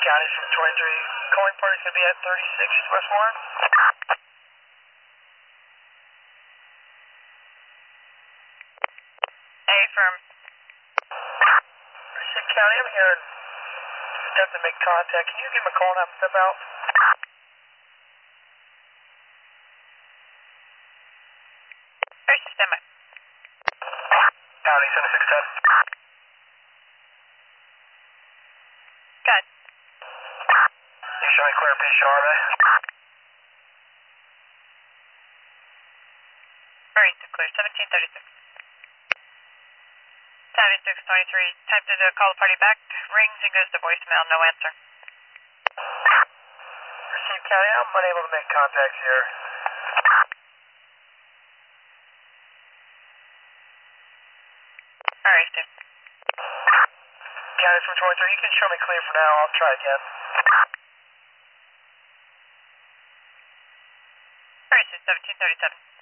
County from 23. Calling party's going to be at 36 West Warren. A firm. Pursuit County, I'm hearing attempt to make contact. Can you give him a call and have him step out? Very systemic. County 7610. Good. You showing clear PCR, eh? Very clear. 1736. 7623. Attempted to call the party back. Rings and goes to voicemail. No answer. Pursuit County, I'm unable to make contacts here. Alright, Steve. County from 23, you can show me clear for now. I'll try again. Alright, Steve. 1737.